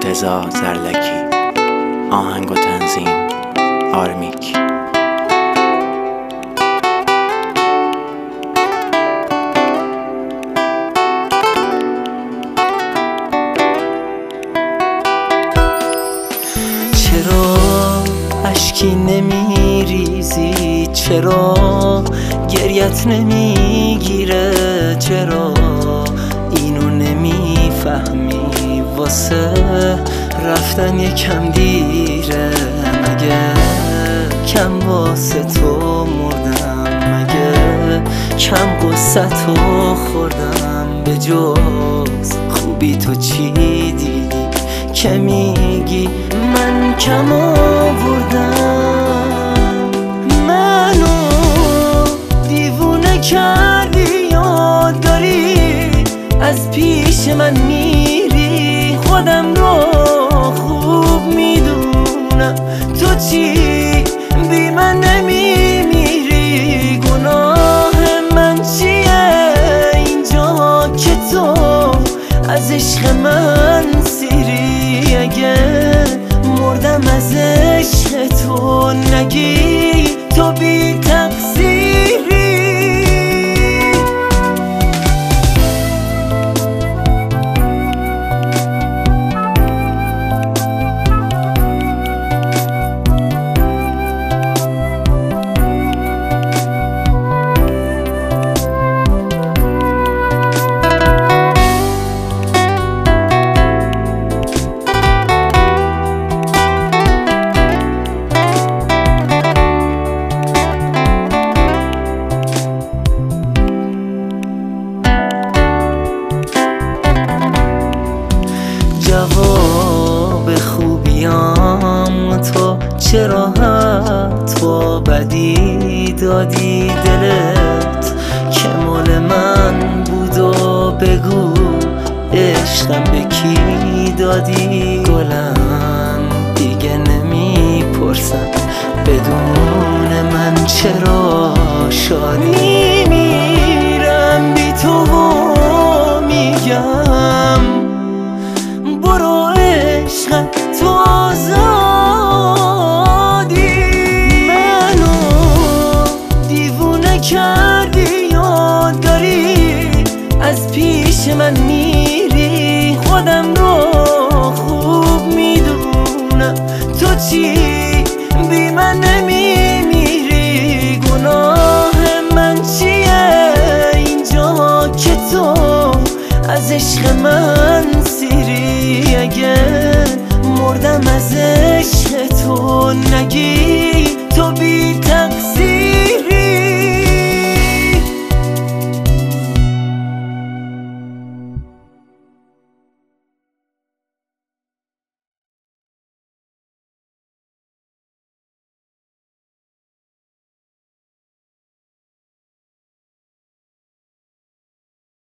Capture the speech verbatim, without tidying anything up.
مرتضی زرلکی. آهنگ و تنظیم آرمیک. چرا اشکی نمیریزی؟ چرا گریت نمیگیره؟ چرا اینو نمیفهمی؟ واسه رفتن یکم دیره. مگه کم واسه تو مردم؟ مگه کم قصه تو خوردم؟ به جز خوبی تو چی دیدی که میگی من کم آوردم؟ منو دیوونه کردی، یاد داری از پیش من میری. خودم رو خوب میدونم، تو چی بی من نمیمیری؟ گناه من چیه اینجا که تو از عشق من سیری؟ اگه مردم از عشق تو نگی تو بی تقصیری. جواب خوبیام تو چرا تو بدی دادی دلت که مال من بود؟ و بگو عشقم به کی دادی؟ گلم دیگه نمیپرسم بدون من چرا شادی؟ میمیرم بی تو و میگم برو عشقم تو آزادی. منو دیوونه کردی، یاد داری از پیش من میری. خودم رو خوب میدونم، تو چی بی من نمیمیری؟ گناه من چیه اینجا که تو از عشق من